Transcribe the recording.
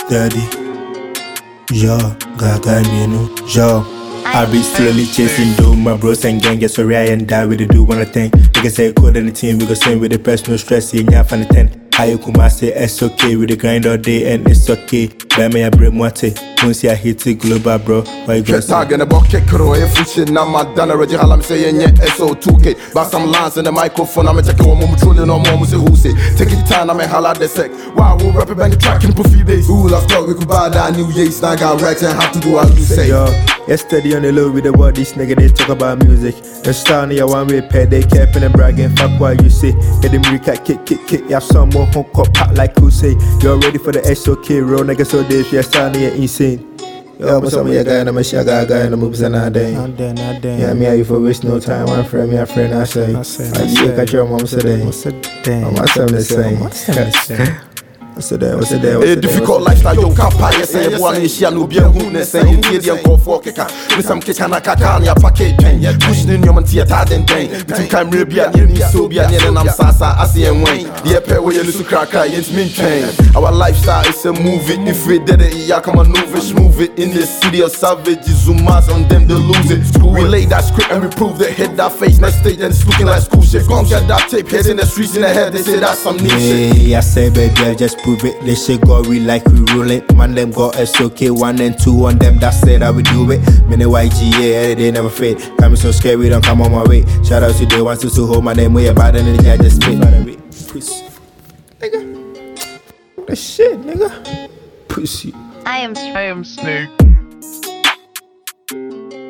Steady, yo, gaga minu, yo. I be slowly chasing dough, my bros and gang get sorry I and die with the do one thing. Niggas say code in the team, we go sing with the press, no stress, in ya fan 10. How you come say it's okay, with the grind all day and it's okay. Buy me a bread moite, once I hit it global bro. Why you go tag in a bucket crow, if you shit now my done already I'm saying yeah SO2K. But some lines in the microphone, I'm checking one more trolling on more say who say. Take it time, I'm a holla the sec. Wow, we'll rap it bang the track in puffy days. Ooh, I thought we could buy that new years, now I got racks and have to do as you say. Yo, yesterday on the low with the what this nigga they talk about music. The style near one way pay, they capping and bragging, fuck what you say. Get them recap, kick, ya some more home cop pop like who say. You're ready for the SOK, real nigga so this, your style near insane. Yo, what's up with your guy and I'm a shag guy and the moves and I day. Yeah, me are you for waste no time, one friend, me a friend, I say. I see catch your mom today. I'm the same. What's the day? A difficult lifestyle, yo, can't pay. Say, one is here, no beer, who ne say, Indian go for keka. With some kekana kakani, a packet pen. Pushing in your theatre, then thing. Between Camribia, and Sobia, and I'm Sasa, I see and Wayne. The pair where you lose to crack, it's mean train. Our lifestyle is a movie. If we did it, yeah, come on, move it. In the city of savage, Zumas on them, they lose it. We lay that script and we prove that hit that face. Next stage, and it's looking like school shit. Gon' get that tape, heads in the streets in the head, they say that's some new shit. Yeah, I say, baby, I just prove it. They say gory like we roll it. Man, them got SOK 1 and 2 on them. That's it, how we do it. Many YGA, they never fade. Coming so scary, don't come on my way. Shout out to the ones who hold my name way about it. And I just spit. Pussy. Nigga. That shit, nigga. Pussy. I am Snake.